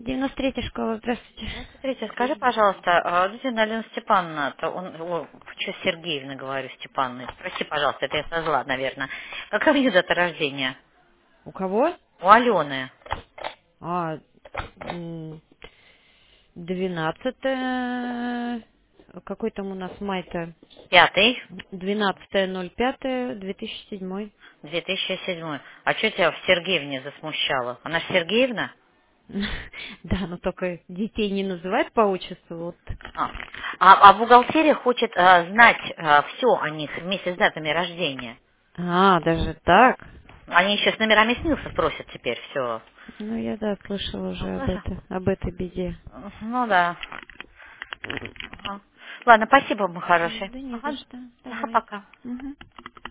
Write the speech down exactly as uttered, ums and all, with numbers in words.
девяносто третья школа, здравствуйте. Ну, смотрите, скажи, пожалуйста, а, действительно, Алена Степановна, то он, о, что Сергеевна говорю, Степановна, прости, пожалуйста, это я со зла, наверное. Какая у нее дата рождения? У кого? У Алены. А, м, двенадцатое, какой там у нас май-то? Пятый, двенадцатое ноль пятое две тысячи седьмой. две тысячи седьмой. А что тебя в Сергеевне засмущало? Она же Сергеевна? Да, но только детей не называют по отчеству. Вот. А, а, а бухгалтерия хочет а, знать все о них вместе с датами рождения. А, даже так? Они еще с номерами СНИЛСа просят теперь все. Ну, я, да, слышала Ну, уже об, слышал? это, об этой беде. Ну да. Ага. Ладно, спасибо, мой хороший. Да не за Ага, что. ага, Давайте. пока. Мгм.